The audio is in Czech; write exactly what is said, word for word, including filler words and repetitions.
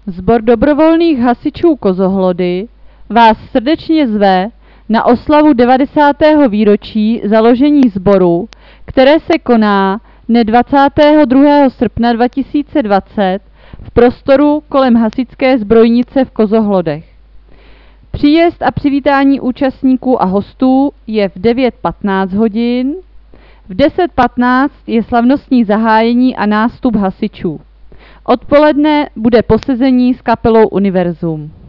Sbor dobrovolných hasičů Kozohlody vás srdečně zve na oslavu devadesátého výročí založení sboru, které se koná dne dvacátého druhého srpna dva tisíce dvacet v prostoru kolem hasičské zbrojnice v Kozohlodech. Příjezd a přivítání účastníků a hostů je v devět patnáct hodin, v deset patnáct je slavnostní zahájení a nástup hasičů. Odpoledne bude posezení s kapelou Univerzum.